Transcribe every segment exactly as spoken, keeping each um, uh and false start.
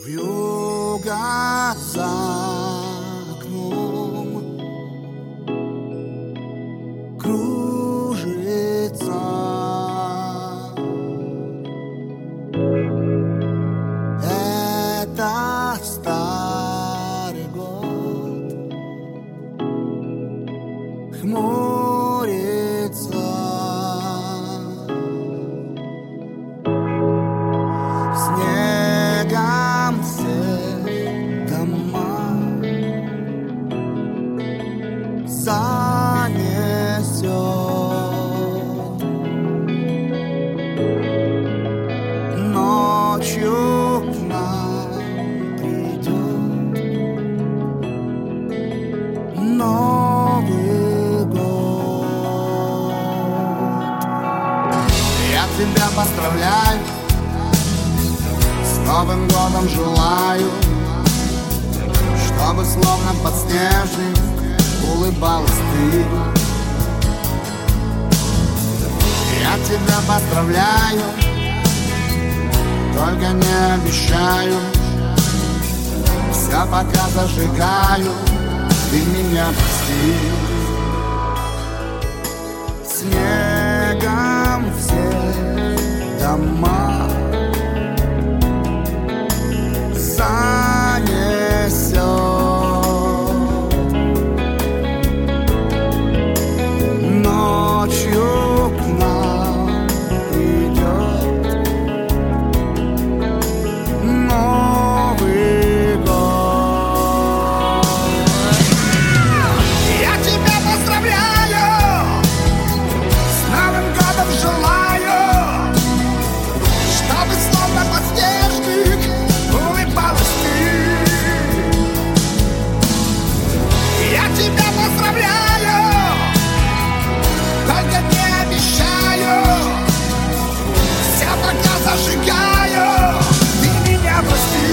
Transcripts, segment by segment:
Вьюга за окном кружится. Это старый год хмурится. Снегом все дома занесет. Ночью к нам придет Новый год. Я тебя поздравляю, с Новым годом желаю, чтобы словно подснежник улыбалась ты. Я тебя поздравляю, только не обещаю, все пока зажигаю, ты меня прости. Снегом все дома занесет. Ночью к нам придет Новый год. Я тебя поздравляю, с Новым годом желаю, чтобы словно подснежник улыбалась ты. Я тебя поздравляю, только не обещаю, все пока зажигаю, ты меня прости.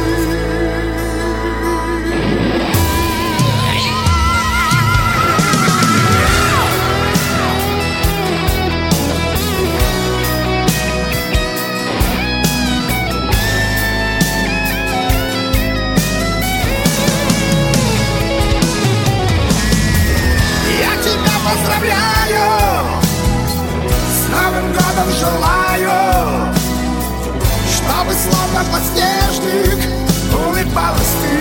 Я тебя поздравляю, с Новым годом желаю, чтобы словно подснежник улыбалась ты.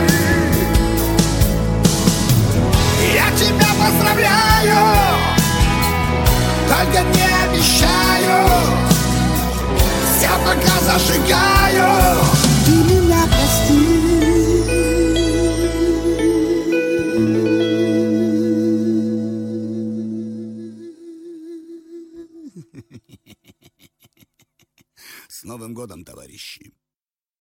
Я тебя поздравляю, только не обещаю, все пока зажигаю, ты меня прости. С Новым годом, товарищи!